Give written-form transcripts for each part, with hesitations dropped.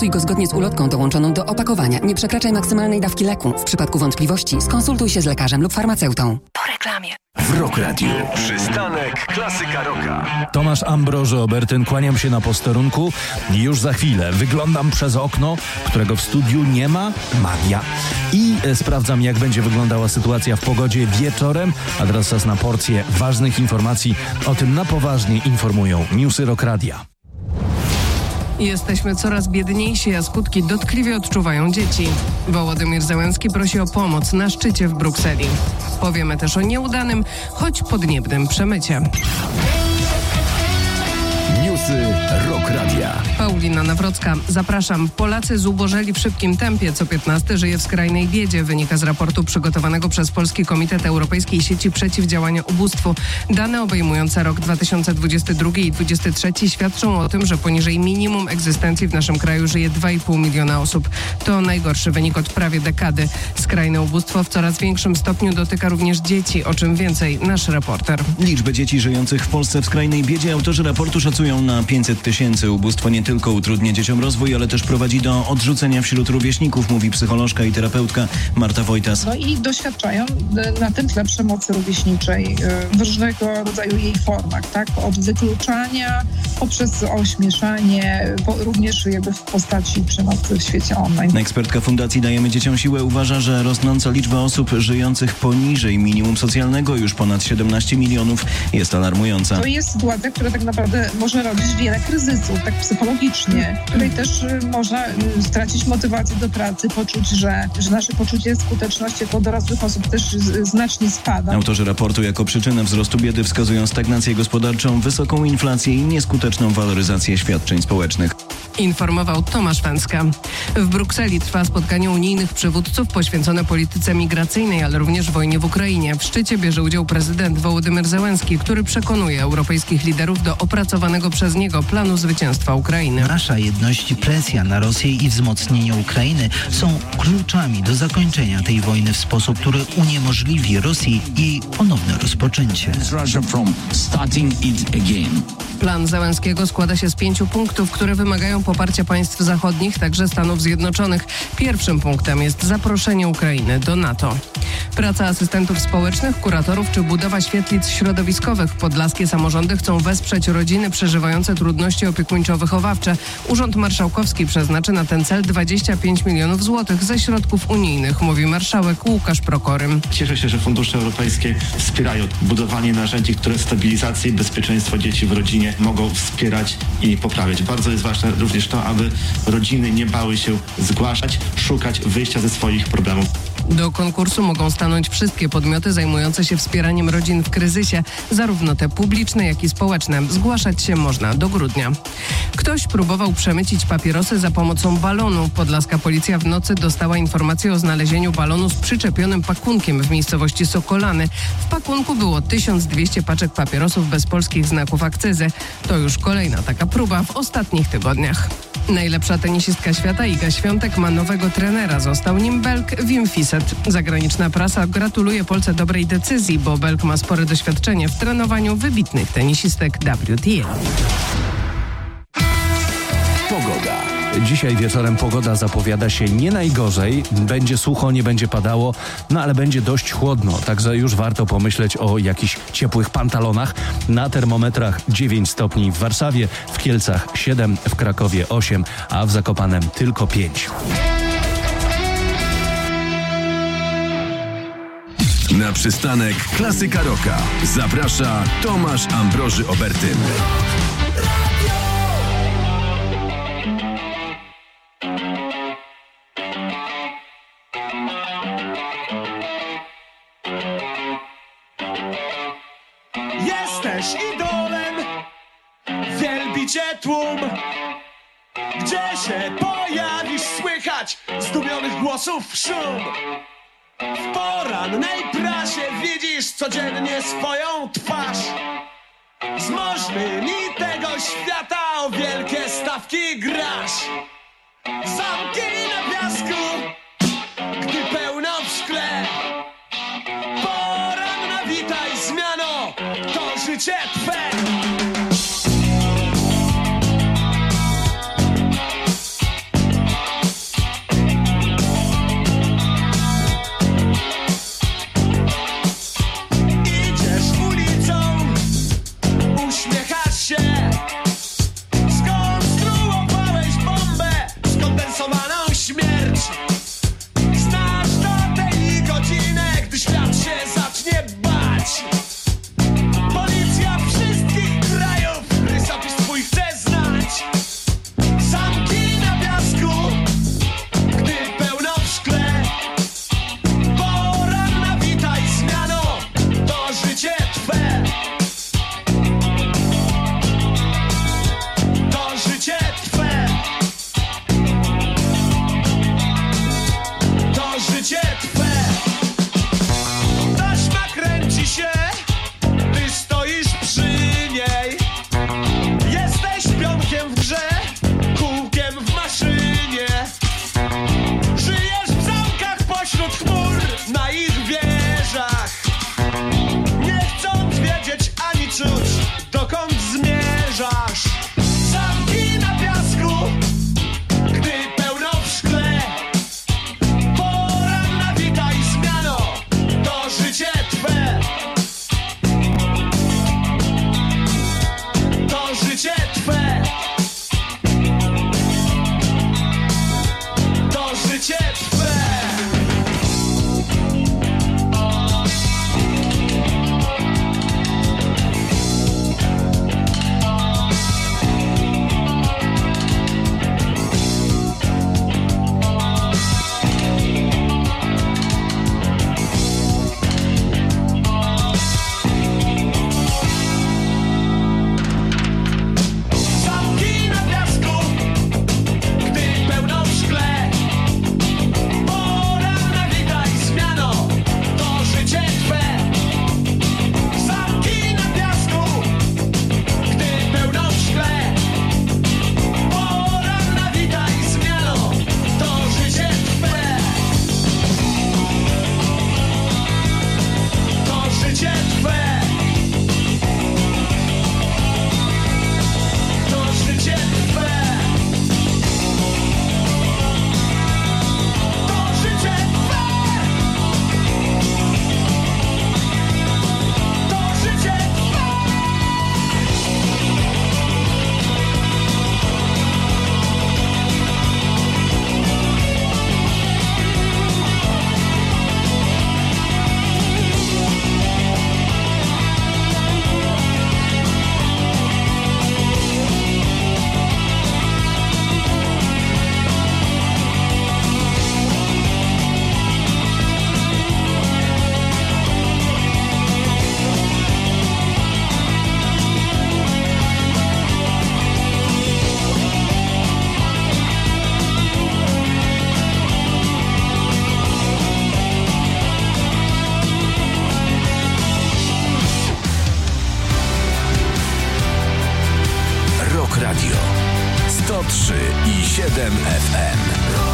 Stosuj go zgodnie z ulotką dołączoną do opakowania. Nie przekraczaj maksymalnej dawki leku. W przypadku wątpliwości skonsultuj się z lekarzem lub farmaceutą. Po reklamie. W Rock Radio. Przystanek Klasyka Rocka. Tomasz Ambroży Obertyn, kłaniam się na posterunku. Już za chwilę wyglądam przez okno, którego w studiu nie ma. Magia. I sprawdzam, jak będzie wyglądała sytuacja w pogodzie wieczorem. A teraz czas na porcję ważnych informacji. O tym na poważnie informują Newsy Rock Radia. Jesteśmy coraz biedniejsi, a skutki dotkliwie odczuwają dzieci. Wołodymyr Zełenski prosi o pomoc na szczycie w Brukseli. Powiemy też o nieudanym, choć podniebnym przemycie. Newsy Rock Radia. Paulina Nawrocka. Zapraszam. Polacy zubożeli w szybkim tempie. Co 15 żyje w skrajnej biedzie. Wynika z raportu przygotowanego przez Polski Komitet Europejskiej Sieci Przeciwdziałania Ubóstwu. Dane obejmujące rok 2022 i 2023 świadczą o tym, że poniżej minimum egzystencji w naszym kraju żyje 2,5 miliona osób. To najgorszy wynik od prawie dekady. Skrajne ubóstwo w coraz większym stopniu dotyka również dzieci. O czym więcej nasz reporter. Liczbę dzieci żyjących w Polsce w skrajnej biedzie autorzy raportu szacują na 500 tysięcy. Ubóstwo nie tylko utrudnia dzieciom rozwój, ale też prowadzi do odrzucenia wśród rówieśników, mówi psycholożka i terapeutka Marta Wojtas. No i doświadczają na tym tle przemocy rówieśniczej w różnego rodzaju jej formach, tak? Od wykluczania poprzez ośmieszanie, również jakby w postaci przemocy w świecie online. Ekspertka Fundacji Dajemy Dzieciom Siłę uważa, że rosnąca liczba osób żyjących poniżej minimum socjalnego, już ponad 17 milionów, jest alarmująca. To jest sytuacja, która tak naprawdę może rodzić wiele kryzysów, tak psychologicznie, w której też można stracić motywację do pracy, poczuć, że nasze poczucie skuteczności jako dorosłych osób też znacznie spada. Autorzy raportu jako przyczynę wzrostu biedy wskazują stagnację gospodarczą, wysoką inflację i nieskuteczną waloryzację świadczeń społecznych. Informował Tomasz Węska. W Brukseli trwa spotkanie unijnych przywódców poświęcone polityce migracyjnej, ale również wojnie w Ukrainie. W szczycie bierze udział prezydent Wołodymyr Zełenski, który przekonuje europejskich liderów do opracowanego przez niego planu zwycięstwa Ukrainy. Nasza jedność, presja na Rosję i wzmocnienie Ukrainy są kluczami do zakończenia tej wojny w sposób, który uniemożliwi Rosji jej ponowne rozpoczęcie. Plan Zełenskiego składa się z 5 punktów, które wymagają poparcia państw zachodnich, także Stanów Zjednoczonych. Pierwszym punktem jest zaproszenie Ukrainy do NATO. Praca asystentów społecznych, kuratorów czy budowa świetlic środowiskowych. Podlaskie samorządy chcą wesprzeć rodziny przeżywające trudności opiekuńczo-wychowawcze. Urząd Marszałkowski przeznaczy na ten cel 25 milionów złotych ze środków unijnych, mówi marszałek Łukasz Prokorym. Cieszę się, że fundusze europejskie wspierają budowanie narzędzi, które stabilizację i bezpieczeństwo dzieci w rodzinie mogą wspierać i poprawiać. Bardzo jest ważne również to, aby rodziny nie bały się zgłaszać, szukać wyjścia ze swoich problemów. Do konkursu mogą stanąć wszystkie podmioty zajmujące się wspieraniem rodzin w kryzysie, zarówno te publiczne, jak i społeczne. Zgłaszać się można do grudnia. Ktoś próbował przemycić papierosy za pomocą balonu. Podlaska policja w nocy dostała informację o znalezieniu balonu z przyczepionym pakunkiem w miejscowości Sokolany. W pakunku było 1200 paczek papierosów bez polskich znaków akcyzy. To już kolejna taka próba w ostatnich tygodniach. Najlepsza tenisistka świata Iga Świątek ma nowego trenera. Został nim Belg Wim Fissette. Zagraniczna prasa gratuluje Polce dobrej decyzji, bo Belg ma spore doświadczenie w trenowaniu wybitnych tenisistek WTA. Pogoda. Dzisiaj wieczorem pogoda zapowiada się nie najgorzej. Będzie sucho, nie będzie padało, no ale będzie dość chłodno. Także już warto pomyśleć o jakichś ciepłych pantalonach. Na termometrach 9 stopni w Warszawie, w Kielcach 7, w Krakowie 8, a w Zakopanem tylko 5. Na przystanek Klasyka Rocka zaprasza Tomasz Ambroży Obertyn. Jesteś idolem, wielbi cię tłum. Gdzie się pojawisz, słychać zdumionych głosów szum. W porannej prasie widzisz codziennie swoją twarz. Z możnymi tego świata o wielkie stawki grasz. Zamki na piasku, gdy pełno w szkle. Poranna witaj zmiano, to życie twe. RMFFM.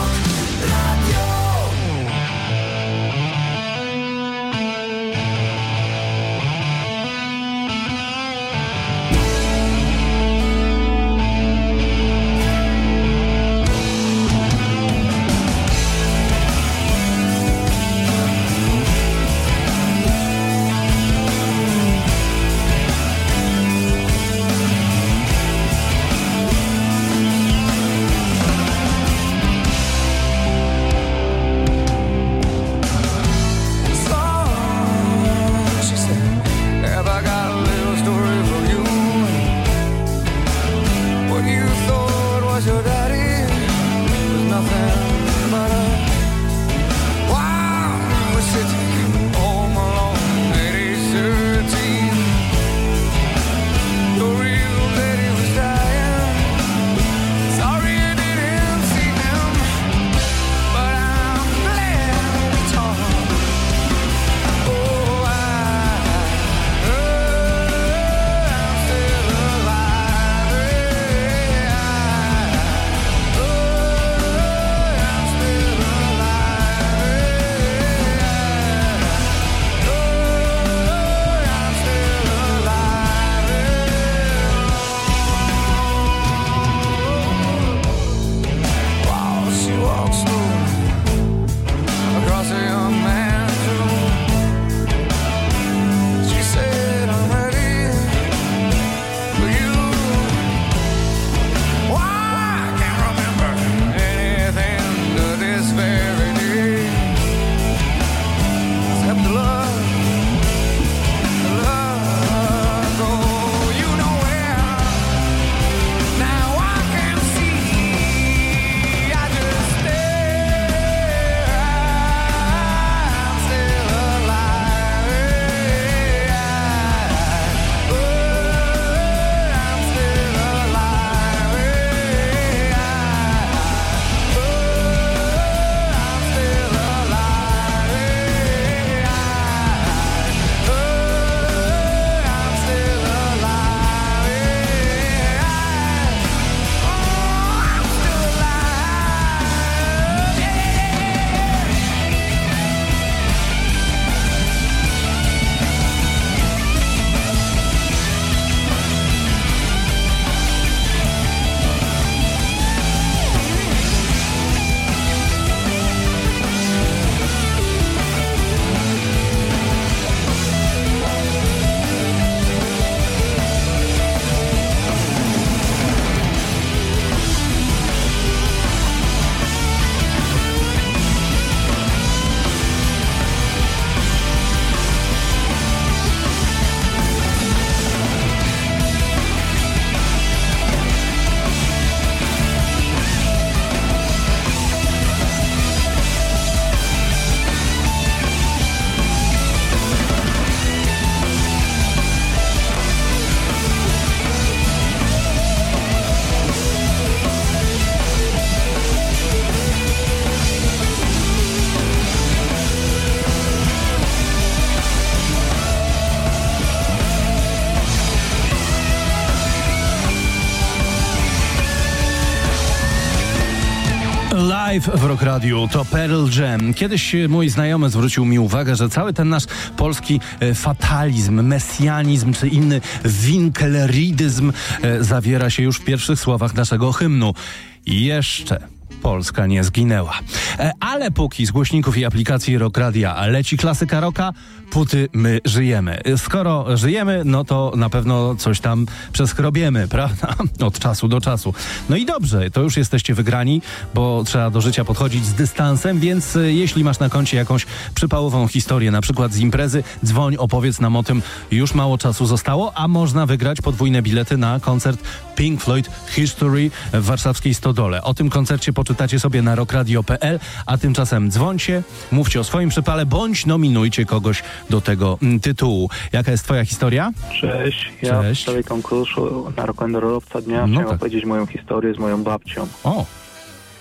Live w Rock Radiu to Pearl Jam. Kiedyś mój znajomy zwrócił mi uwagę, że cały ten nasz polski fatalizm, mesjanizm czy inny winklerydyzm zawiera się już w pierwszych słowach naszego hymnu. Jeszcze Polska nie zginęła. Ale póki z głośników i aplikacji Rock Radia leci klasyka rocka, póty my żyjemy. Skoro żyjemy, no to na pewno coś tam przeskrobiemy, prawda? Od czasu do czasu. No i dobrze, to już jesteście wygrani, bo trzeba do życia podchodzić z dystansem, więc jeśli masz na koncie jakąś przypałową historię, na przykład z imprezy, dzwoń, opowiedz nam o tym. Już mało czasu zostało, a można wygrać podwójne bilety na koncert Pink Floyd History w warszawskiej Stodole. O tym koncercie poczytacie sobie na rockradio.pl, a tymczasem dzwońcie, mówcie o swoim przypale, bądź nominujcie kogoś do tego tytułu. Jaka jest twoja historia? Cześć, ja w sprawie konkursu na rock'n'rollowca dnia chciałem opowiedzieć moją historię z moją babcią. O!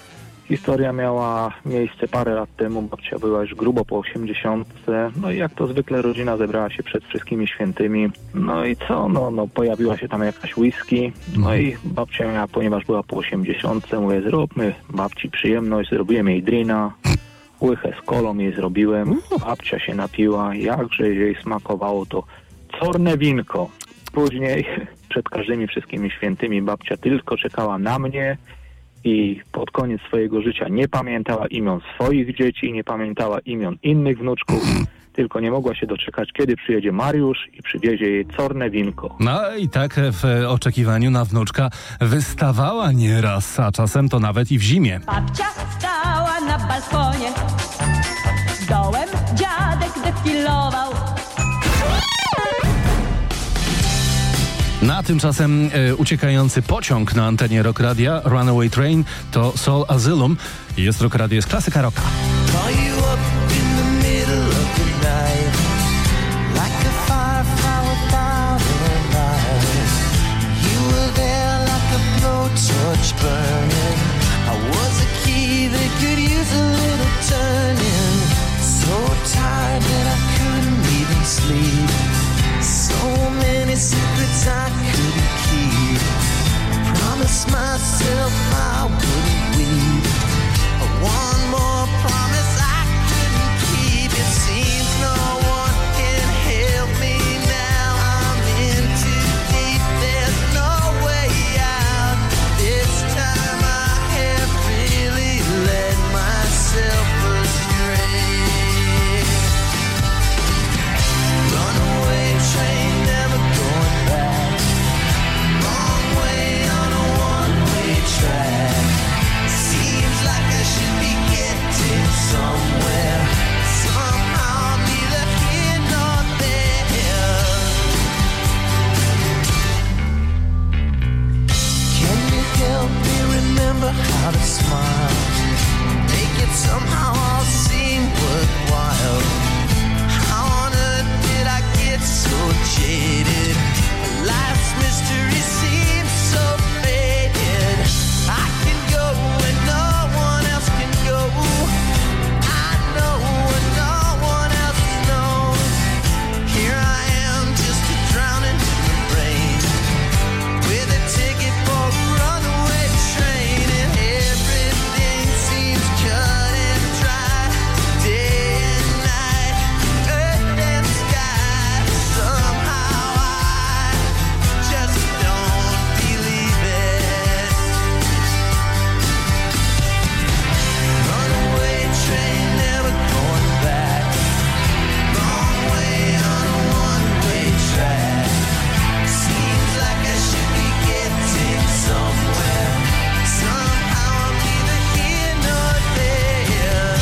Historia miała miejsce parę lat temu, babcia była już grubo po 80. No i jak to zwykle rodzina zebrała się przed wszystkimi świętymi. No i co? No pojawiła się tam jakaś whisky. No i babcia miała, ponieważ była po 80, mówię, zróbmy babci przyjemność, zrobiłem jej drina. Łychę z kolą jej zrobiłem. Babcia się napiła. Jakże jej smakowało to corne winko. Później przed każdymi wszystkimi świętymi babcia tylko czekała na mnie i pod koniec swojego życia nie pamiętała imion swoich dzieci, nie pamiętała imion innych wnuczków, tylko nie mogła się doczekać, kiedy przyjedzie Mariusz i przywiezie jej corne winko. No i tak w oczekiwaniu na wnuczka wystawała nieraz, a czasem to nawet i w zimie. Babcia stała na balkonie, dołem dziadek defilował. Na tymczasem uciekający pociąg na antenie Rock Radia, Runaway Train, to Soul Asylum. Jest Rock Radio, jest klasyka rocka. Secrets I couldn't keep. I promised myself I wouldn't weep. One more promise I couldn't keep. It seems no one can help me now. I'm in too deep. There's no way out. This time I have really led myself astray. Runaway train, never going back. Wrong way on a one-way track. Seems like I should be getting somewhere. Somehow I'm neither here nor there. Can you help me remember how to smile? Make it somehow all seem worthwhile. How on earth did I get so jaded? Life's mystery seems so faded. I can go where no one else can go. I know what no one else knows. Here I am, just a drowning in the rain, with a ticket for a runaway train, and everything seems cut and dry. Day and night, earth and sky. Somehow I just don't believe it. Runaway train, never going back. Wrong way on a one-way track. Seems like I should be getting somewhere. Somehow I'm neither here nor there.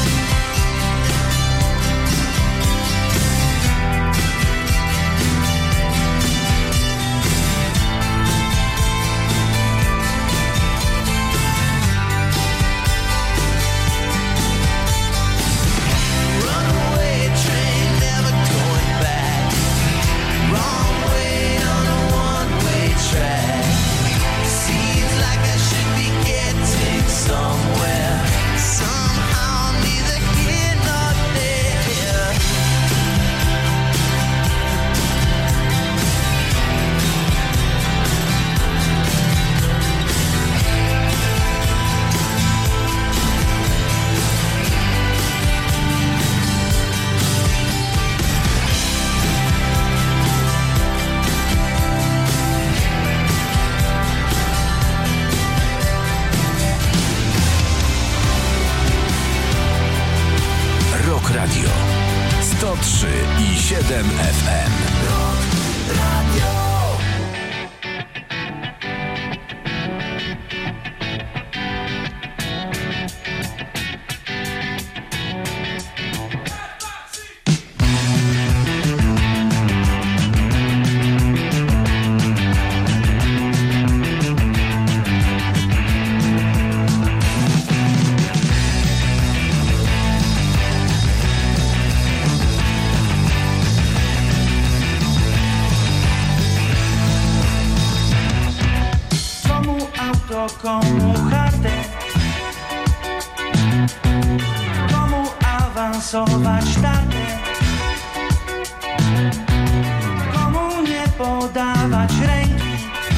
Runaway train, never going back. Wrong way on a one-way track. Seems like I should be getting somewhere. Somehow I'm neither here nor there. Rock Radio 103,7 FM. Rock Radio. pasować dalej. Komu nie podawać ręki,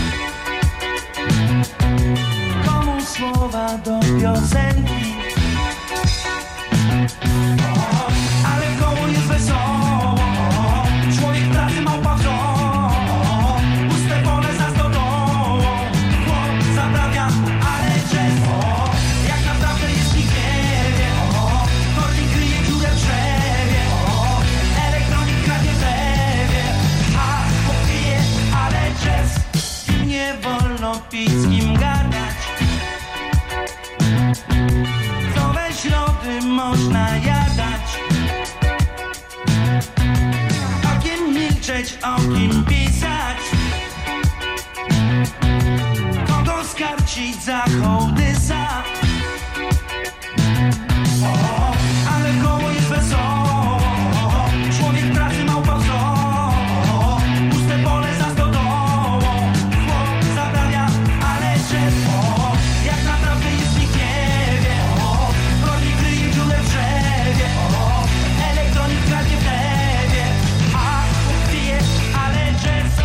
komu słowa do piosenki. Ale komu jest wesoło, człowiek pracy małpa wziął, puste pole za stodołą, chłop zaprawia, ale jazz, jak naprawdę jest nikt nie wie, kornik kryje dziurę w drzewie, elektronik kradnie w lewie, a chłop pije, ale jazz. Nie wolno pić, z kim gadać, co we środy można jadać, okiem milczeć, okiem pisać, kogo skarcić za hołdysa. Ale komu jest wesoło, człowiek pracy małpa wziął, puste pole za stodołą, chłop zaprawia, ale jazz, jak naprawdę jest nikt nie wie, kornik kryje dziurę w drzewie, elektronik kradnie w lewie, a chłop pije, ale jazz.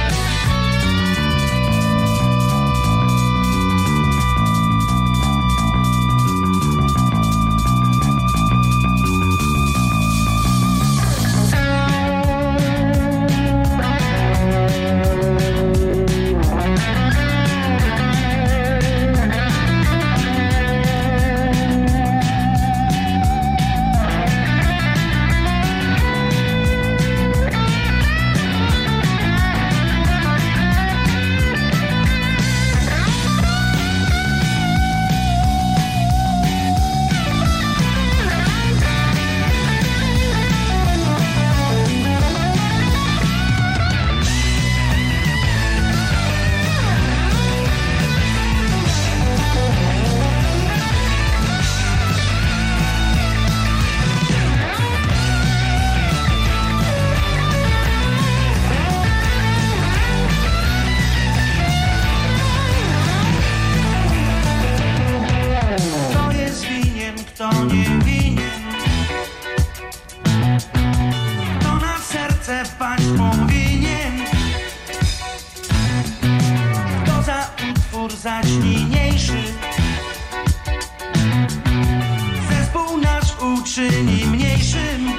Kto jest winien, kto nie winien, kto na serce paść powinien, kto za utwór zaś niniejszy zespół nasz uczyni mniejszym.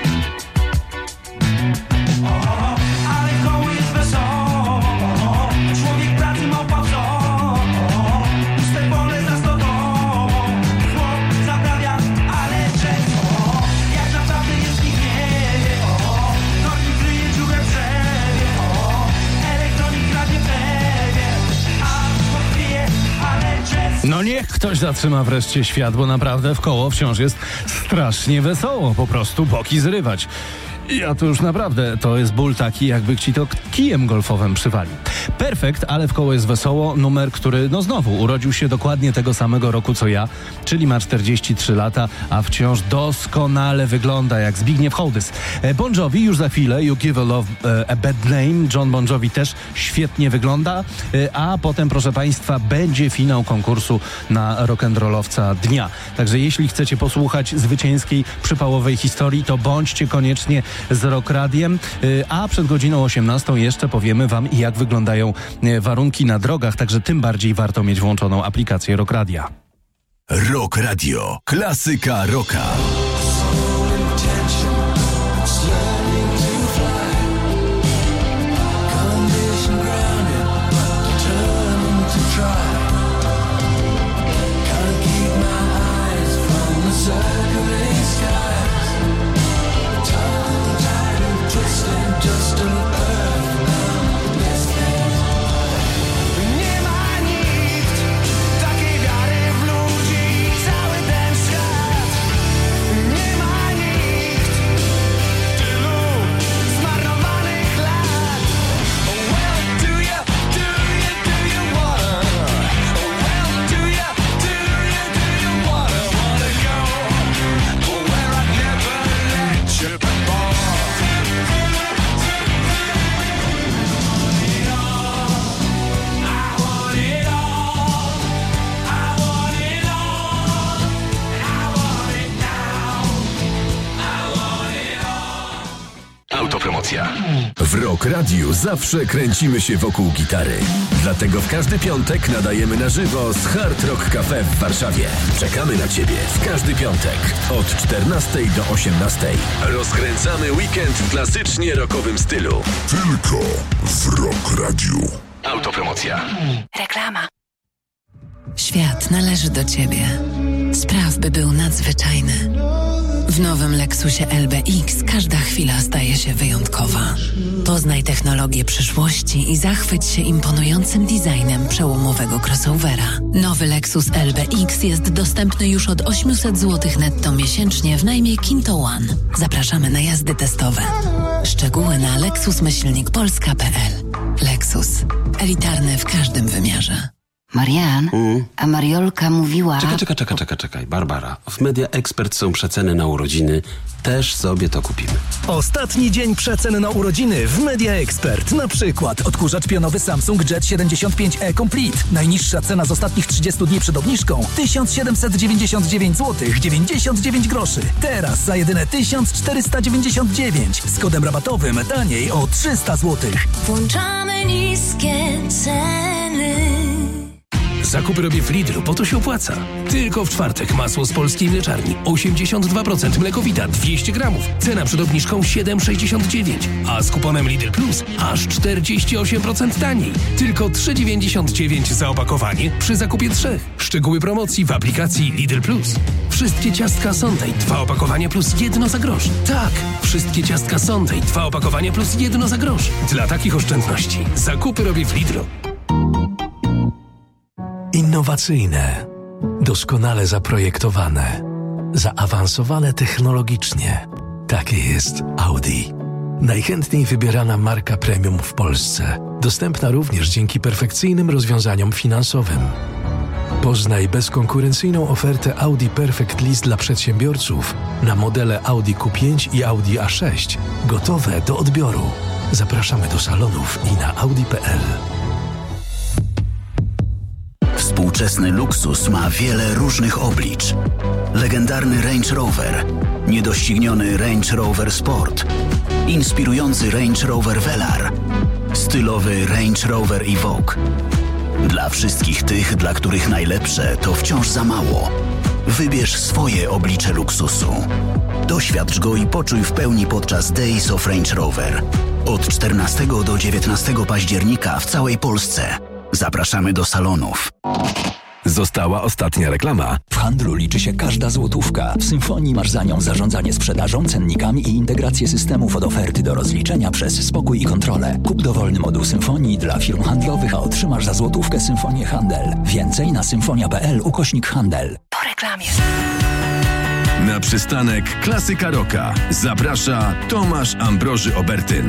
Ale komu jest wesoło, człowiek pracy małpa wziął, puste pole za stodołą, chłop zaprawia, ale jazz, jak naprawdę jest nikt nie wie, kornik kryje dziurę w drzewie, elektronik kradnie w lewie, a chłop pije, ale jazz. No niech ktoś zatrzyma wreszcie świat, bo naprawdę w koło wciąż jest strasznie wesoło, po prostu boki zrywać. Ja to już naprawdę, to jest ból taki, jakby ci to kijem golfowym przywalił. Perfekt, ale w koło jest wesoło. Numer, który, no znowu, urodził się dokładnie tego samego roku co ja, czyli ma 43 lata, a wciąż doskonale wygląda jak Zbigniew Hołdys. Bon Jovi już za chwilę, You Give a Love a Bad Name. John Bon Jovi też świetnie wygląda, a potem, proszę Państwa, będzie finał konkursu na rock'n'rollowca dnia. Także jeśli chcecie posłuchać zwycięskiej, przypałowej historii, to bądźcie koniecznie z Rock Radiem, a przed godziną 18 jeszcze powiemy Wam, jak wyglądają warunki na drogach, także tym bardziej warto mieć włączoną aplikację Rock Radia. Rock Radio. Klasyka rocka. Nie ma nikt takiej wiary w ludzi, cały ten świat Autopromocja. W Rock Radiu zawsze kręcimy się wokół gitary. Dlatego w każdy piątek nadajemy na żywo z Hard Rock Cafe w Warszawie. Czekamy na Ciebie w każdy piątek od 14 do 18. Rozkręcamy weekend w klasycznie rockowym stylu. Tylko w Rock Radiu. Autopromocja. Reklama. Świat należy do Ciebie. Spraw, by był nadzwyczajny. W nowym Lexusie LBX każda chwila staje się wyjątkowa. Poznaj technologię przyszłości i zachwyć się imponującym designem przełomowego crossovera. Nowy Lexus LBX jest dostępny już od 800 zł netto miesięcznie w najmie Kinto One. Zapraszamy na jazdy testowe. Szczegóły na lexus-polska.pl. Lexus. Elitarny w każdym wymiarze. Marian, a Mariolka mówiła... Czekaj, Barbara. W Media Expert są przeceny na urodziny. Też sobie to kupimy. Ostatni dzień przecen na urodziny w Media Expert. Na przykład odkurzacz pionowy Samsung Jet 75e Complete. Najniższa cena z ostatnich 30 dni przed obniżką 1799 zł 99 groszy. Teraz za jedyne 1499. Z kodem rabatowym taniej o 300 zł. Włączamy niskie ceny. Zakupy robię w Lidlu, bo to się opłaca. Tylko w czwartek masło z polskiej mleczarni 82%, mlekowita 200 gramów. Cena przed obniżką 7,69, a z kuponem Lidl Plus aż 48% taniej. Tylko 3,99 za opakowanie przy zakupie 3. Szczegóły promocji w aplikacji Lidl Plus. Wszystkie ciastka Sonday 2 opakowania plus 1 za grosz. Tak, wszystkie ciastka Sonday 2 opakowania plus 1 za grosz. Dla takich oszczędności zakupy robię w Lidlu. Innowacyjne, doskonale zaprojektowane, zaawansowane technologicznie. Takie jest Audi. Najchętniej wybierana marka premium w Polsce. Dostępna również dzięki perfekcyjnym rozwiązaniom finansowym. Poznaj bezkonkurencyjną ofertę Audi Perfect Lease dla przedsiębiorców na modele Audi Q5 i Audi A6 gotowe do odbioru. Zapraszamy do salonów i na audi.pl. Współczesny luksus ma wiele różnych oblicz. Legendarny Range Rover, niedościgniony Range Rover Sport, inspirujący Range Rover Velar, stylowy Range Rover Evoque. Dla wszystkich tych, dla których najlepsze to wciąż za mało. Wybierz swoje oblicze luksusu. Doświadcz go i poczuj w pełni podczas Days of Range Rover. Od 14 do 19 października w całej Polsce. Zapraszamy do salonów. Została ostatnia reklama. W handlu liczy się każda złotówka. W Symfonii masz za nią zarządzanie sprzedażą, cennikami i integrację systemów od oferty do rozliczenia przez spokój i kontrolę. Kup dowolny moduł Symfonii dla firm handlowych, a otrzymasz za złotówkę Symfonię Handel. Więcej na symfonia.pl/handel. Po reklamie. Na przystanek Klasyka Rocka zaprasza Tomasz Ambroży Obertyn.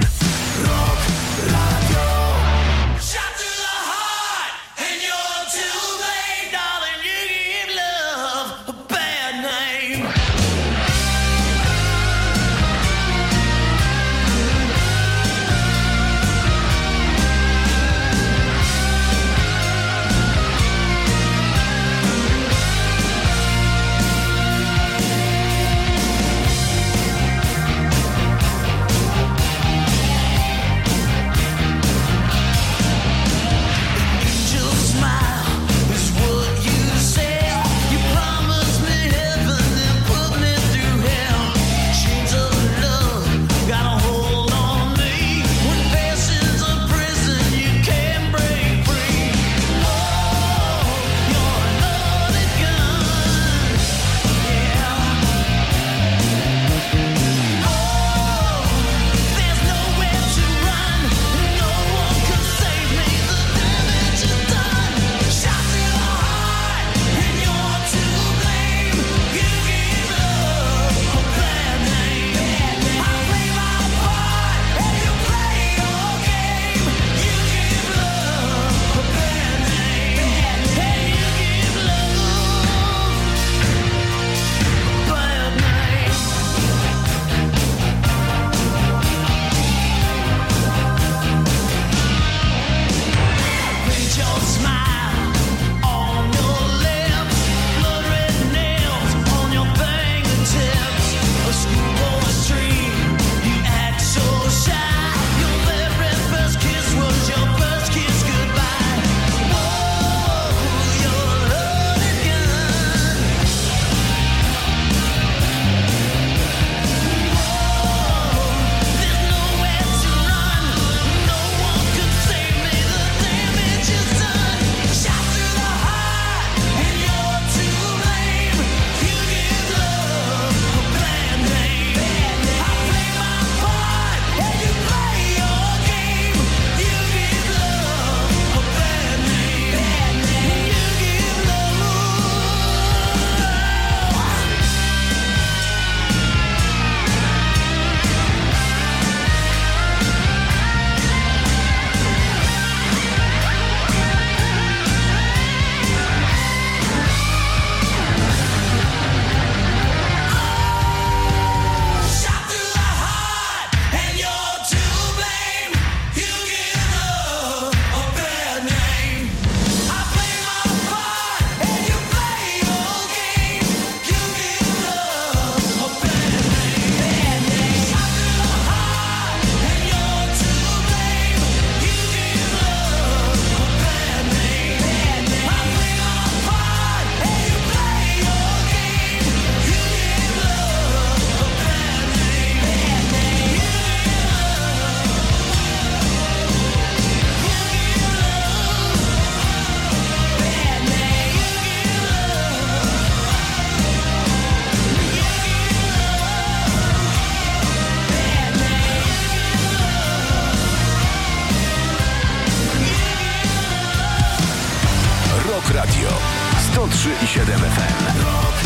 103,7 FM.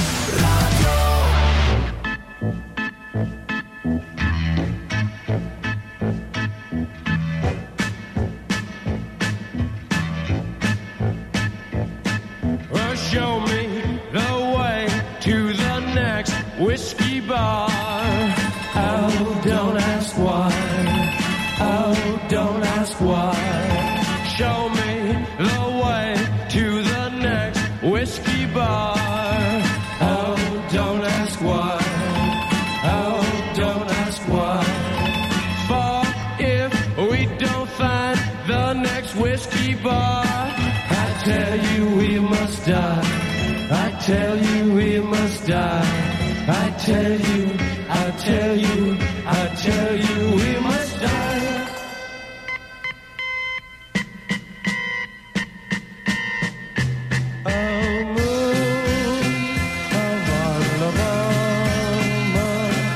Show me the way to the next whiskey bar. Oh, don't ask why. Oh, don't ask why. Show me the way to the next whiskey bar. Oh, don't ask why. Oh, don't ask why. For if we don't find the next whiskey bar, I tell you we must die. I tell you we must die. I tell you, I tell you, I tell you we must die. Oh, moon of Alabama,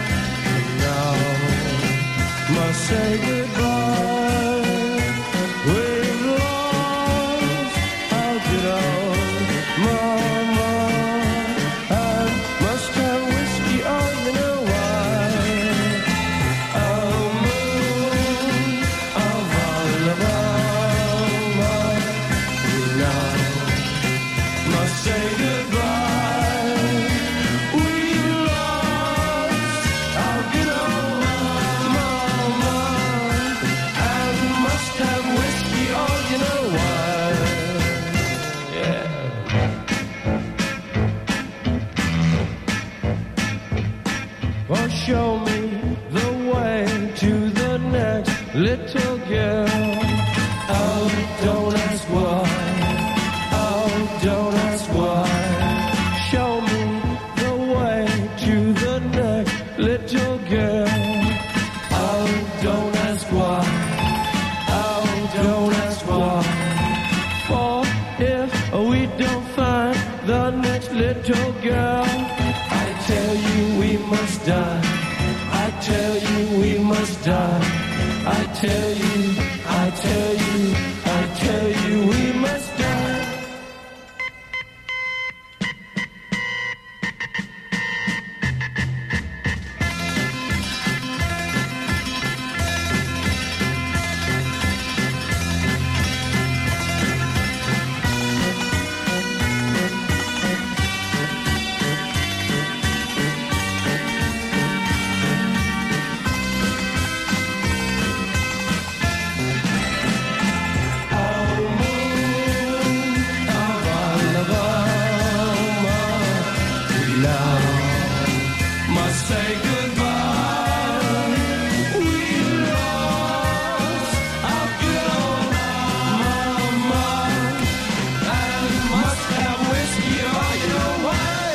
now must say goodbye. We've lost our good old mama. I must have whiskey, oh, you know why. Oh, moon of Alabama, now must say goodbye. We've lost our good old mama, and must have whiskey, oh, you know why. Yeah. Well, show me the way to the next little girl. Oh, don't ask why. Oh, don't ask why. Show me the way to the next little girl. Oh, don't ask why. Oh, don't ask why. For if we don't find the next little girl, I tell you we must die. I tell you we must die. I tell you, I tell you, I tell you we must die. Must say goodbye. We lost our good old mama, and must have whiskey, oh, you know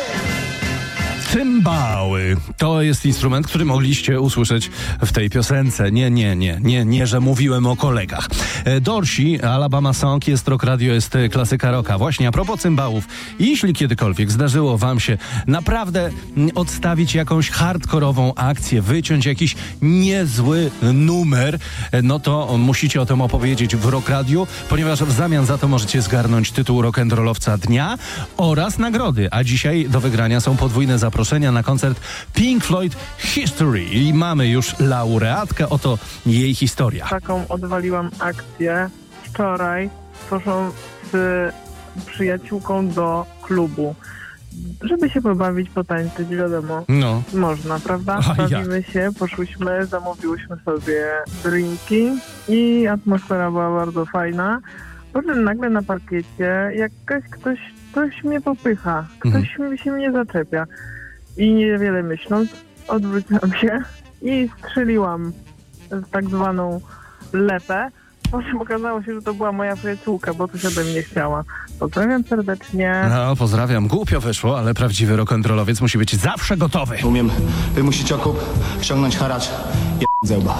why. Cymbały. To jest instrument, który mogliście usłyszeć w tej piosence. Nie, że mówiłem o kolegach. Dorsi, Alabama Song, jest Rock Radio, jest klasyka rocka. Właśnie a propos cymbałów, jeśli kiedykolwiek zdarzyło wam się naprawdę odstawić jakąś hardkorową akcję, wyciąć jakiś niezły numer, no to musicie o tym opowiedzieć w Rock Radio, ponieważ w zamian za to możecie zgarnąć tytuł rock'n'rollowca dnia oraz nagrody. A dzisiaj do wygrania są podwójne zaproszenia na koncert Pink Floyd History. I mamy już laureatkę, oto jej historia. Taką odwaliłam akcję wczoraj. Poszłam z przyjaciółką do klubu, żeby się pobawić, potańczyć, wiadomo. No. Można, prawda? A Bawimy się, poszłyśmy, zamówiłyśmy sobie drinki i atmosfera była bardzo fajna. Potem nagle na parkiecie ktoś mnie popycha, ktoś się mnie zaczepia. I niewiele myśląc, odwróciłam się i strzeliłam tak zwaną lepę. Potem okazało się, że to była moja przyjaciółka, bo coś ode mnie chciała. Pozdrawiam serdecznie. No, pozdrawiam. Głupio wyszło, ale prawdziwy rock'n'rollowiec musi być zawsze gotowy. Umiem wymusić okup, ściągnąć haracz i zęba.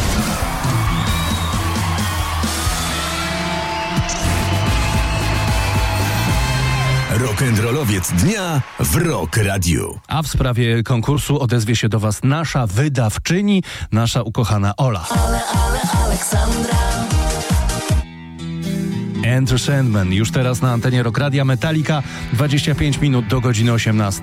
Rock'n'rollowiec dnia w Rock Radio. A w sprawie konkursu odezwie się do was nasza wydawczyni, nasza ukochana Ola. Ale Aleksandra. Enter Sandman. Już teraz na antenie Rock Radia. Metallica, 25 minut do godziny 18.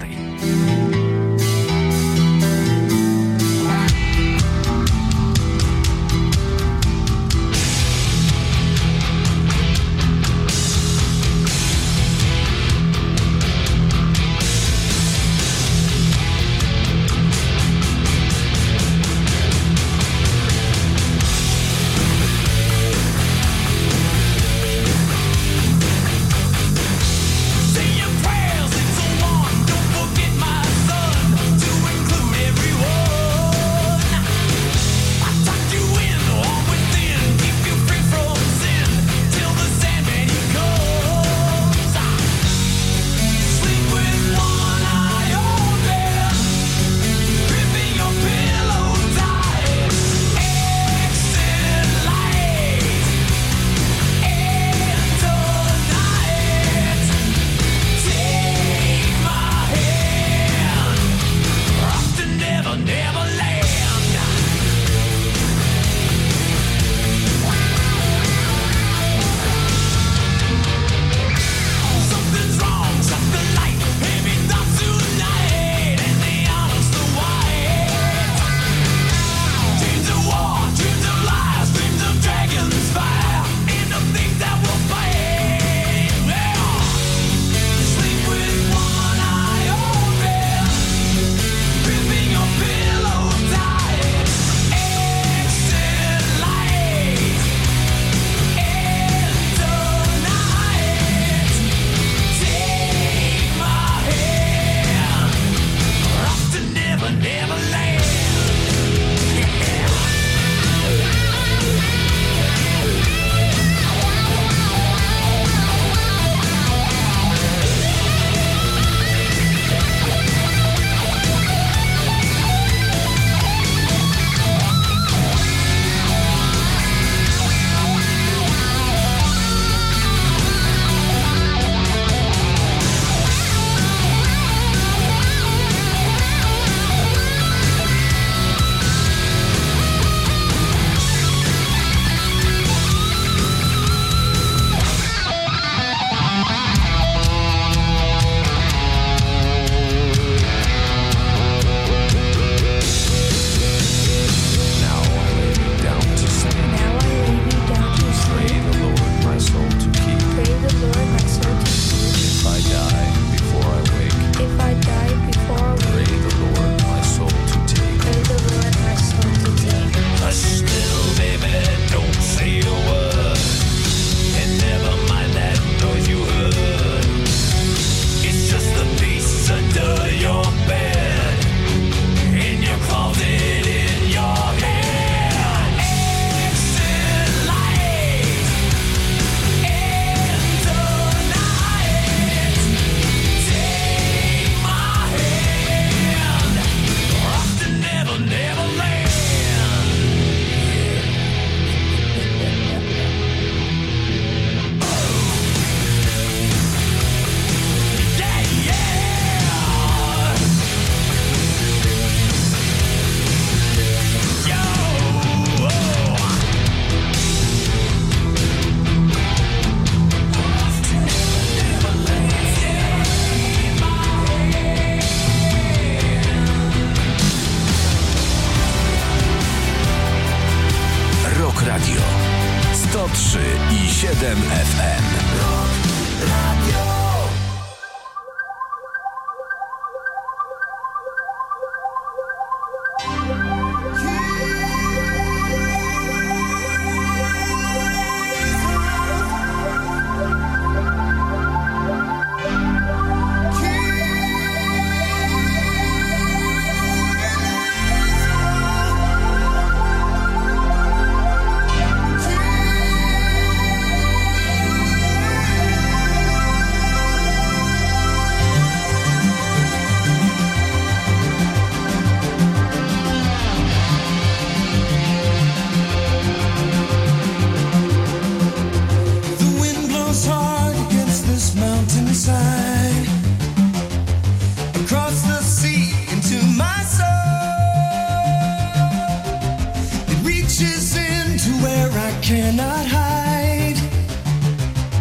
Radio 103,7 FM. Across the sea into my soul, it reaches into where I cannot hide.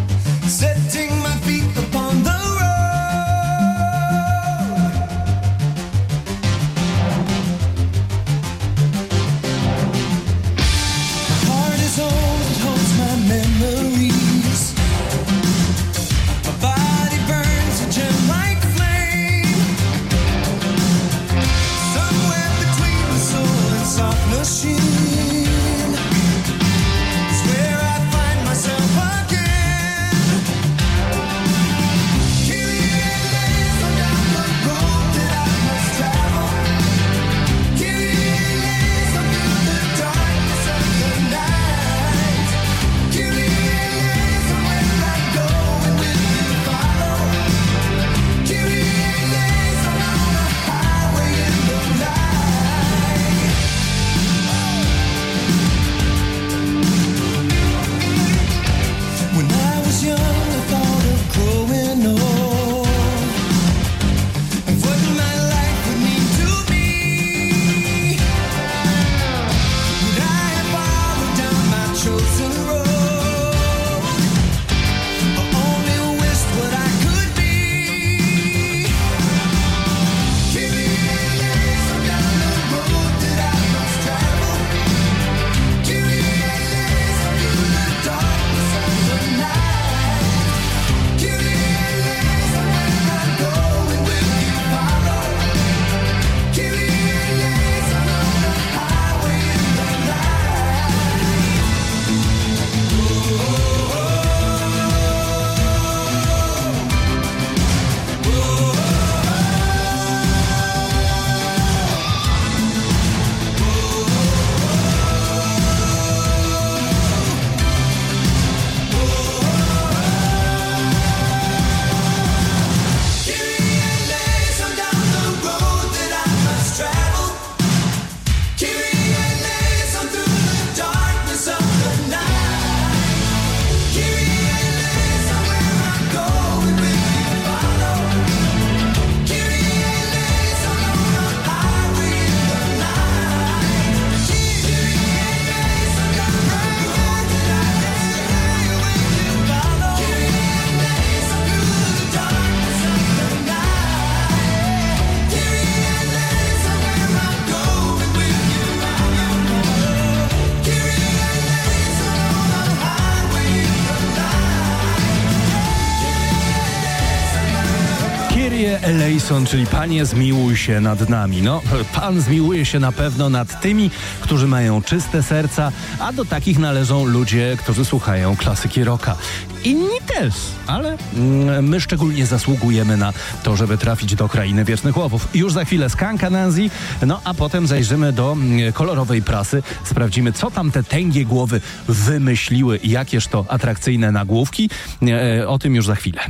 Elejson, czyli Panie zmiłuj się nad nami. No, Pan zmiłuje się na pewno nad tymi, którzy mają czyste serca, a do takich należą ludzie, którzy słuchają klasyki rocka. Inni też, ale my szczególnie zasługujemy na to, żeby trafić do krainy wiecznych łowów. Już za chwilę Skunk Anansi, no a potem zajrzymy do kolorowej prasy, sprawdzimy, co tam te tęgie głowy wymyśliły i jakież to atrakcyjne nagłówki. O tym już za chwilę.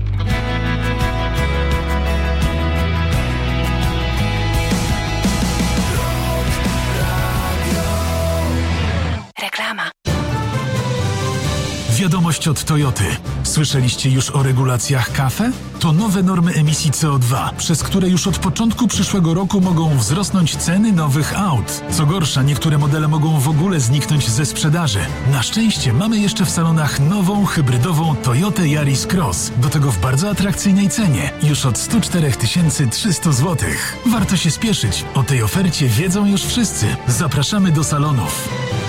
Reklama. Wiadomość od Toyoty. Słyszeliście już o regulacjach CAFE? To nowe normy emisji CO2, przez które już od początku przyszłego roku mogą wzrosnąć ceny nowych aut. Co gorsza, niektóre modele mogą w ogóle zniknąć ze sprzedaży. Na szczęście mamy jeszcze w salonach nową, hybrydową Toyotę Yaris Cross. Do tego w bardzo atrakcyjnej cenie. Już od 104 300 zł. Warto się spieszyć. O tej ofercie wiedzą już wszyscy. Zapraszamy do salonów.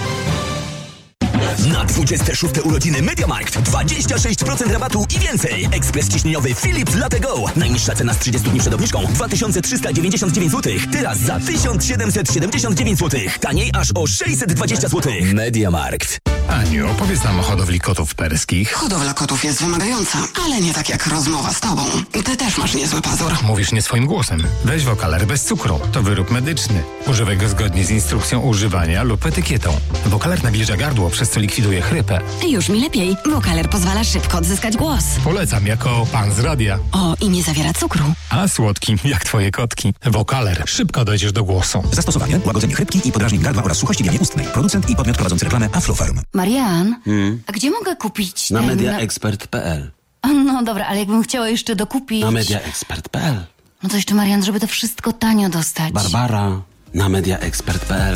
Na 26. urodziny MediaMarkt 26% rabatu i więcej. Ekspres ciśnieniowy Philips Latte Go. Najniższa cena z 30 dni przed obniżką 2399 zł. Teraz za 1779 zł. Taniej aż o 620 zł. MediaMarkt. Aniu, opowiedz nam o hodowli kotów perskich. Hodowla kotów jest wymagająca, ale nie tak jak rozmowa z tobą. Ty też masz niezły pazur. Mówisz nie swoim głosem. Weź Wokaler bez cukru. To wyrób medyczny. Używaj go zgodnie z instrukcją używania lub etykietą. Wokaler nawilża gardło, przez co likwiduje chrypę. Już mi lepiej. Wokaler pozwala szybko odzyskać głos. Polecam jako pan z radia. O, i nie zawiera cukru. A słodki, jak twoje kotki. Wokaler. Szybko dojdziesz do głosu. Zastosowanie: łagodzenie chrypki i podrażnień gardła oraz suchości w jamie ustnej. Producent i podmiot prowadzący reklamę Aflofarm. Marian, a gdzie mogę kupić Na ten... mediaexpert.pl. No dobra, ale jakbym chciała jeszcze dokupić... Na mediaexpert.pl. No to jeszcze, Marian, żeby to wszystko tanio dostać. Barbara. Na mediaexpert.pl.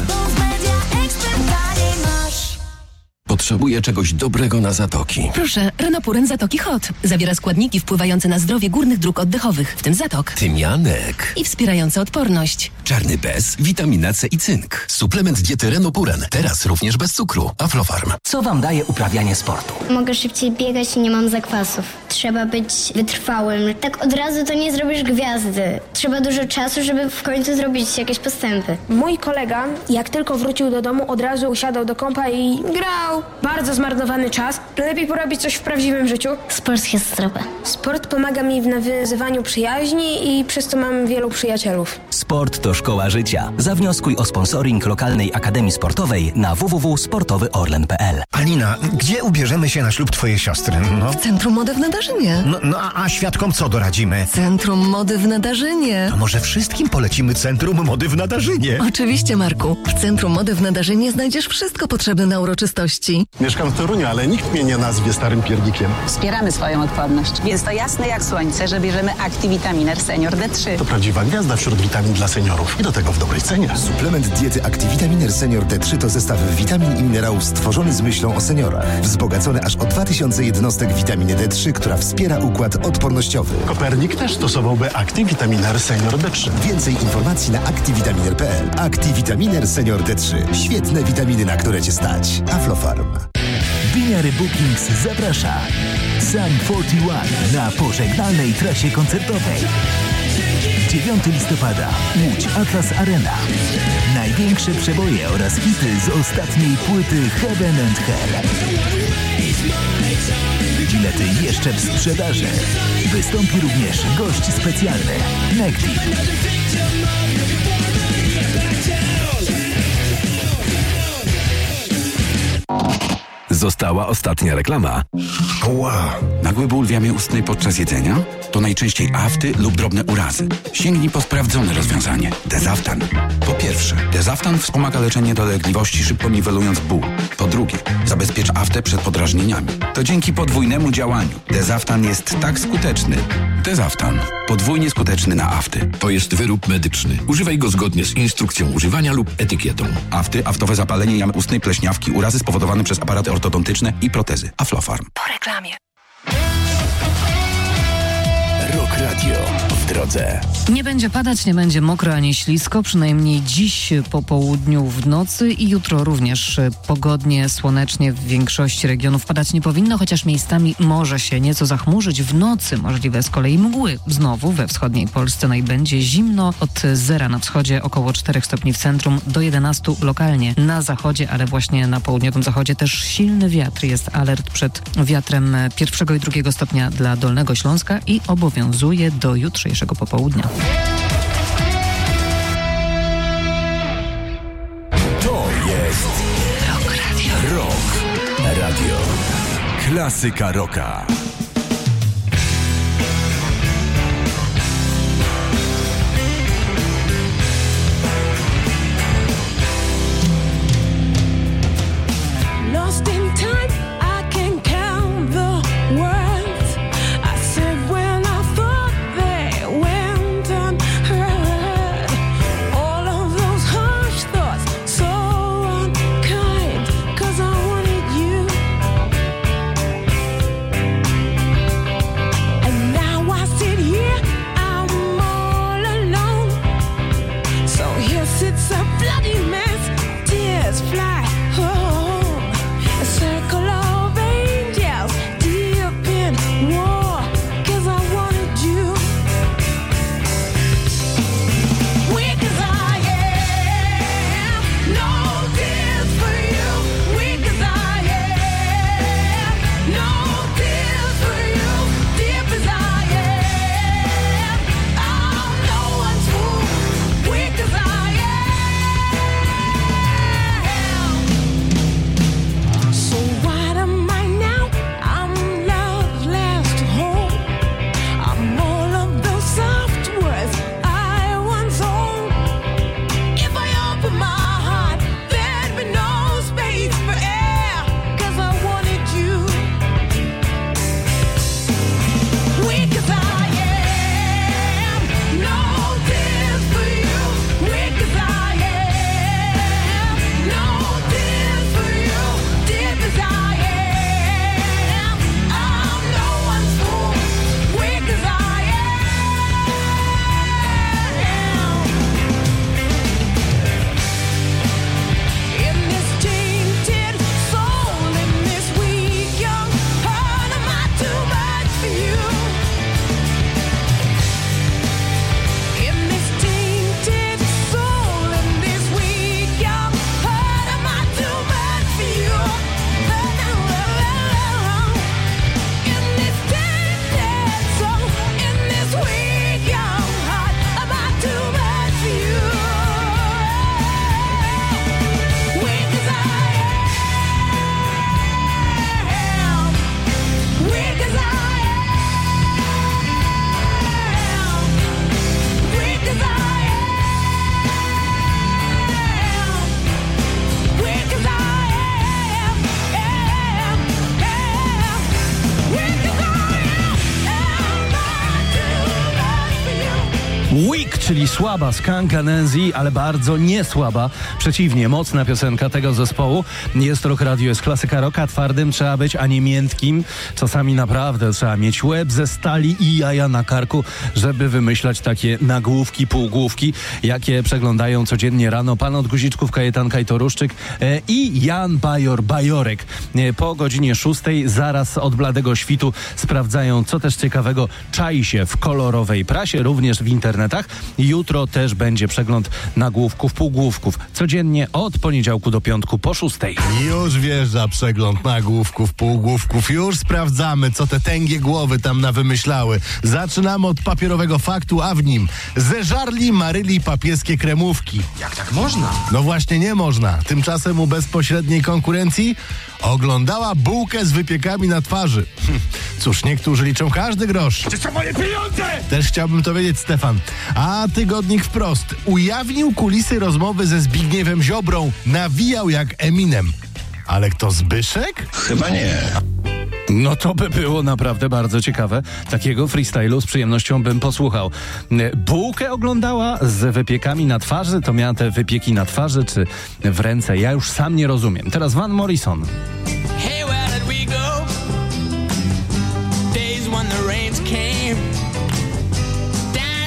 Potrzebuję czegoś dobrego na zatoki. Proszę, Renopuren Zatoki Hot. Zawiera składniki wpływające na zdrowie górnych dróg oddechowych, w tym zatok. Tymianek. I wspierające odporność. Czarny bez, witamina C i cynk. Suplement diety Renopuren. Teraz również bez cukru. Aflofarm. Co wam daje uprawianie sportu? Mogę szybciej biegać i nie mam zakwasów. Trzeba być wytrwałym. Tak od razu to nie zrobisz gwiazdy. Trzeba dużo czasu, żeby w końcu zrobić jakieś postępy. Mój kolega, jak tylko wrócił do domu, od razu usiadał do kompa i grał. Bardzo zmarnowany czas. Lepiej porobić coś w prawdziwym życiu. Sport jest zdrowy. Sport pomaga mi w nawiązywaniu przyjaźni i przez to mam wielu przyjacielów. Sport to szkoła życia. Zawnioskuj o sponsoring lokalnej akademii sportowej na www.sportowyorlen.pl. Alina, gdzie ubierzemy się na ślub twojej siostry? No. W Centrum Mody w Nadarzynie. A świadkom co doradzimy? Centrum Mody w Nadarzynie. To może wszystkim polecimy Centrum Mody w Nadarzynie? Oczywiście, Marku. W Centrum Mody w Nadarzynie znajdziesz wszystko potrzebne na uroczystości. Mieszkam w Toruniu, ale nikt mnie nie nazwie starym piernikiem. Wspieramy swoją odporność, więc to jasne jak słońce, że bierzemy Activitaminer Senior D3. To prawdziwa gwiazda wśród witamin dla seniorów i do tego w dobrej cenie. Suplement diety Activitaminer Senior D3 to zestaw witamin i minerałów stworzony z myślą o seniorach. Wzbogacony aż o 2000 jednostek witaminy D3, która wspiera układ odpornościowy. Kopernik też stosowałby Activitaminer Senior D3. Więcej informacji na activitaminer.pl. Activitaminer Senior D3. Świetne witaminy, na które cię stać. Aflofarm. Winiary Bookings zaprasza Sun 41 na pożegnalnej trasie koncertowej. 9 listopada Łódź Atlas Arena. Największe przeboje oraz hity z ostatniej płyty Heaven and Hell. Bilety jeszcze w sprzedaży. Wystąpi również gość specjalny Negdi. Została ostatnia reklama. Wow. Nagły ból w jamie ustnej podczas jedzenia? To najczęściej afty lub drobne urazy. Sięgnij po sprawdzone rozwiązanie. Dezaftan. Po pierwsze, Dezaftan wspomaga leczenie dolegliwości, szybko niwelując ból. Po drugie, zabezpiecza aftę przed podrażnieniami. To dzięki podwójnemu działaniu. Dezaftan jest tak skuteczny. Dezaftan. Podwójnie skuteczny na afty. To jest wyrób medyczny. Używaj go zgodnie z instrukcją używania lub etykietą. Afty, aftowe zapalenie jamy ustnej, pleśniawki, urazy spowodowane przez aparaty ortodontyczne i protezy. Aflofarm. Po reklamie. Rock Radio w drodze. Nie będzie padać, nie będzie mokro ani ślisko, przynajmniej dziś po południu w nocy i jutro również pogodnie, słonecznie w większości regionów padać nie powinno, chociaż miejscami może się nieco zachmurzyć. W nocy możliwe z kolei mgły. Znowu we wschodniej Polsce będzie zimno, od 0 na wschodzie, około 4 stopni w centrum, do 11 lokalnie na zachodzie, ale właśnie na południowym zachodzie też silny wiatr. Jest alert przed wiatrem 1 i 2 stopnia dla Dolnego Śląska i obowiązuje do jutrzejszego popołudnia. To jest Rock Radio. Rock Radio. Klasyka rocka. Lost in time, I can count the words I said when I thought they went unheard. All of those harsh thoughts, so unkind, 'cause I wanted you. And now I sit here, I'm all alone. So here sits a bloody mess, tears fly home. A circle of angels deep in war, 'cause I wanted you. Weak as I am, no tears for you. Weak as I am, no tears for you. Deep as I am, I'm no one's fool. Weak as I am. So what am I now? I'm love's last home. I'm all of those soft words I once owned. If I open my heart, there'd be no space for air, 'cause I wanted you. Weak as I am, no tears for you. Weak as I am, no tears for you. Deep as I am, I'm no one's fool. Weak as I am. In this tainted soul, in this weak young heart, am I too much for you? In this tainted soul, in this weak young heart, am I too much for you? In this tainted soul, in this weak young heart, am I too much for you? Weak as I am, weak as I am, weak as I am, weak as I am, weak as Weak, czyli słaba Skunk Anansi, ale bardzo niesłaba. Przeciwnie, mocna piosenka tego zespołu. Jest Rock Radio, jest klasyka rocka. Twardym trzeba być, a nie miętkim. Czasami naprawdę trzeba mieć łeb ze stali i jaja na karku, żeby wymyślać takie nagłówki, półgłówki, jakie przeglądają codziennie rano pan od guziczków Kajetan Kajtoruszczyk i Jan Bajorek. Po godzinie 6 zaraz od bladego świtu sprawdzają, co też ciekawego czai się w kolorowej prasie, również w internetach. Jutro też będzie przegląd nagłówków, półgłówków. Codziennie od poniedziałku do piątku po 6. Już wjeżdża przegląd nagłówków, półgłówków. Już sprawdzamy, co te tęgie głowy tam nawymyślały. Zaczynamy od papierowego faktu, a w nim zeżarli Maryli papieskie kremówki. Jak tak można? No właśnie nie można. Tymczasem u bezpośredniej konkurencji oglądała bułkę z wypiekami na twarzy. Cóż, niektórzy liczą każdy grosz. Gdzie są moje pieniądze? Też chciałbym to wiedzieć, Stefan. A tygodnik Wprost ujawnił kulisy rozmowy ze Zbigniewem Ziobrą. Nawijał jak Eminem. Ale kto, Zbyszek? Chyba nie. No to by było naprawdę bardzo ciekawe. Takiego freestylu z przyjemnością bym posłuchał. Bułkę oglądała z wypiekami na twarzy. To miała te wypieki na twarzy czy w ręce? Ja już sam nie rozumiem. Teraz Van Morrison. Hey, where did we go? Days when the rains came.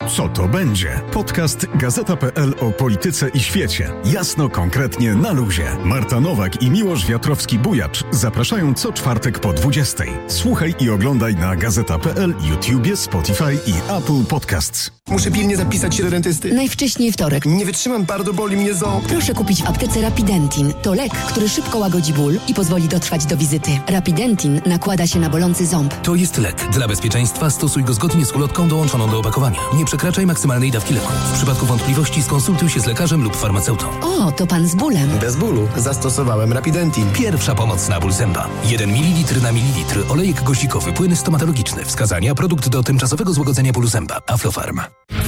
Co to będzie? Podcast Gazeta.pl o polityce i świecie. Jasno, konkretnie, na luzie. Marta Nowak i Miłosz Wiatrowski-Bujacz zapraszają co czwartek po 20:00. Słuchaj i oglądaj na Gazeta.pl, YouTubie, Spotify i Apple Podcasts. Muszę pilnie zapisać się do dentysty. Najwcześniej wtorek. Nie wytrzymam, bardzo boli mnie ząb. Proszę kupić w aptece Rapidentin. To lek, który szybko łagodzi ból i pozwoli dotrwać do wizyty. Rapidentin nakłada się na bolący ząb. To jest lek. Dla bezpieczeństwa stosuj go zgodnie z ulotką dołączoną do opakowania. Nie przekraczaj maksymalnej dawki leku. W przypadku wątpliwości skonsultuj się z lekarzem lub farmaceutą. O, to pan z bólem. Bez bólu. Zastosowałem Rapidentin. Pierwsza pomoc na ból zęba. 1 ml na mililitr. Olejek goździkowy. Płyn stomatologiczny. Wskazania. Produkt do tymczasowego złagodzenia bólu zęba. Aflofarm.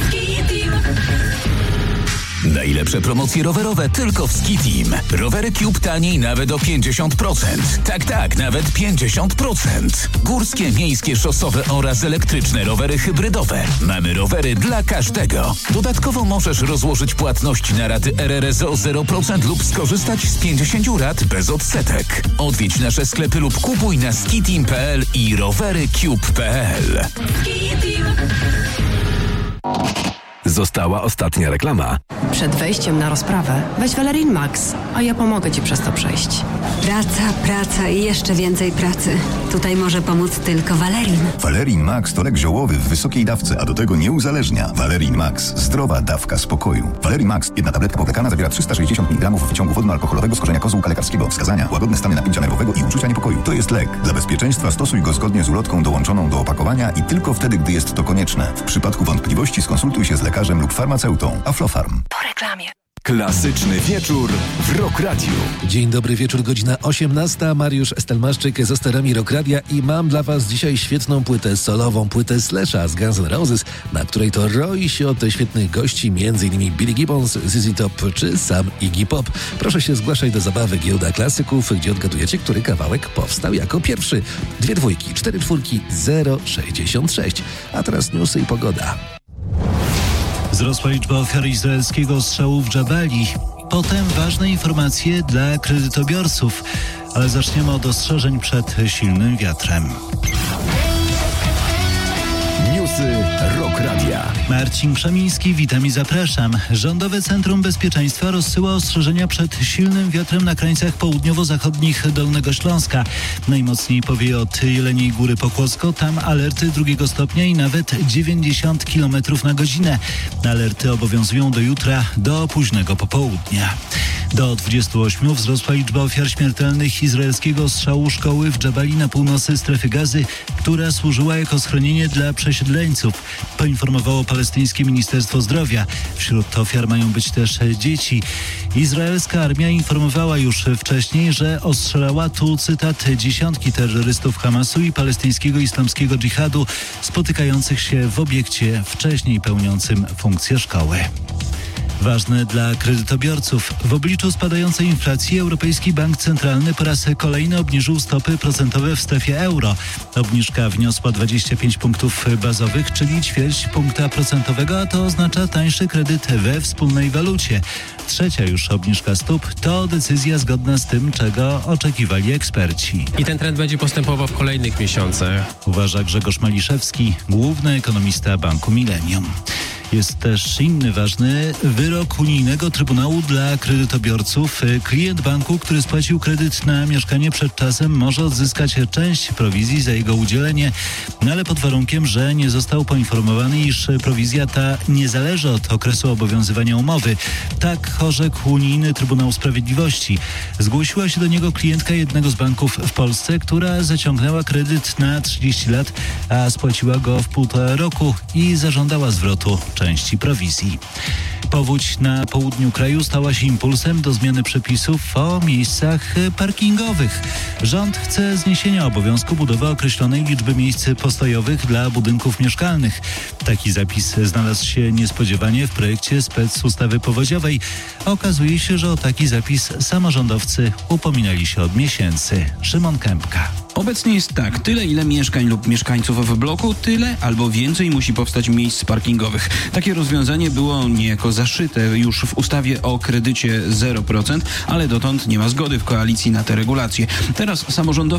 Najlepsze promocje rowerowe tylko w Ski-Team. Rowery Cube taniej nawet o 50%. Tak, nawet 50%. Górskie, miejskie, szosowe oraz elektryczne rowery hybrydowe. Mamy rowery dla każdego. Dodatkowo możesz rozłożyć płatności na raty RRSO 0% lub skorzystać z 50 rat bez odsetek. Odwiedź nasze sklepy lub kupuj na skiteam.pl i rowerycube.pl. Została ostatnia reklama. Przed wejściem na rozprawę weź Valerin Max, a ja pomogę Ci przez to przejść. Praca i jeszcze więcej pracy. Tutaj może pomóc tylko Valerin. Valerin Max to lek ziołowy w wysokiej dawce, a do tego nie uzależnia. Valerin Max. Zdrowa dawka spokoju. Valerin Max. Jedna tabletka powlekana zawiera 360 mg wyciągu wodno-alkoholowego z korzenia kozłka lekarskiego. Wskazania: łagodne stany napięcia nerwowego i uczucia niepokoju. To jest lek. Dla bezpieczeństwa stosuj go zgodnie z ulotką dołączoną do opakowania i tylko wtedy, gdy jest to konieczne. W przypadku wątpliwości skonsultuj się z lekarzem lub farmaceutą. Aflofarm. Po reklamie. Klasyczny wieczór w Rock Radiu. Dzień dobry wieczór, godzina 18. Mariusz Stelmaszczyk za sterami Rock Radia i mam dla was dzisiaj świetną płytę solową, płytę Slasha z Guns N' Roses, na której to roi się od świetnych gości, m.in. Billy Gibbons, ZZ Top czy sam Iggy Pop. Proszę się zgłaszać do zabawy Giełda Klasyków, gdzie odgadujecie, który kawałek powstał jako pierwszy. 2 dwójki, 4 czwórki, 0,66. A teraz newsy i pogoda. Wzrosła liczba ofiar izraelskiego ostrzału w Dżabali. Potem ważne informacje dla kredytobiorców, ale zaczniemy od ostrzeżeń przed silnym wiatrem. Newsy Rock Radia. Marcin Krzemiński, witam i zapraszam. Rządowe Centrum Bezpieczeństwa rozsyła ostrzeżenia przed silnym wiatrem na krańcach południowo-zachodnich Dolnego Śląska. Najmocniej powieje od Jeleniej Góry Pokłosko, tam alerty 2 stopnia i nawet 90 km na godzinę. Alerty obowiązują do jutra, do późnego popołudnia. Do 28 wzrosła liczba ofiar śmiertelnych izraelskiego ostrzału szkoły w Dżabali na północy strefy Gazy, która służyła jako schronienie dla przesiedleńców, poinformowało palestyńskie Ministerstwo Zdrowia. Wśród ofiar mają być też dzieci. Izraelska armia informowała już wcześniej, że ostrzelała tu, cytat, dziesiątki terrorystów Hamasu i palestyńskiego islamskiego dżihadu spotykających się w obiekcie wcześniej pełniącym funkcję szkoły. Ważne dla kredytobiorców. W obliczu spadającej inflacji Europejski Bank Centralny po raz kolejny obniżył stopy procentowe w strefie euro. Obniżka wniosła 25 punktów bazowych, czyli 0,25 punkta procentowego, a to oznacza tańszy kredyt we wspólnej walucie. Trzecia już obniżka stóp to decyzja zgodna z tym, czego oczekiwali eksperci. I ten trend będzie postępował w kolejnych miesiącach. Uważa Grzegorz Maliszewski, główny ekonomista Banku Millennium. Jest też inny ważny wyrok unijnego Trybunału dla kredytobiorców. Klient banku, który spłacił kredyt na mieszkanie przed czasem, może odzyskać część prowizji za jego udzielenie, ale pod warunkiem, że nie został poinformowany, iż prowizja ta nie zależy od okresu obowiązywania umowy. Tak orzekł Unijny Trybunał Sprawiedliwości. Zgłosiła się do niego klientka jednego z banków w Polsce, która zaciągnęła kredyt na 30 lat, a spłaciła go w 1,5 roku i zażądała zwrotu części prowizji. Powódź na południu kraju stała się impulsem do zmiany przepisów o miejscach parkingowych. Rząd chce zniesienia obowiązku budowy określonej liczby miejsc postojowych dla budynków mieszkalnych. Taki zapis znalazł się niespodziewanie w projekcie specustawy powodziowej. Okazuje się, że o taki zapis samorządowcy upominali się od miesięcy. Szymon Kępka. Obecnie jest tak, tyle ile mieszkań lub mieszkańców w bloku, tyle albo więcej musi powstać miejsc parkingowych. Takie rozwiązanie było niejako zaszyte już w ustawie o kredycie 0%, ale dotąd nie ma zgody w koalicji na te regulacje. Teraz samorządowcy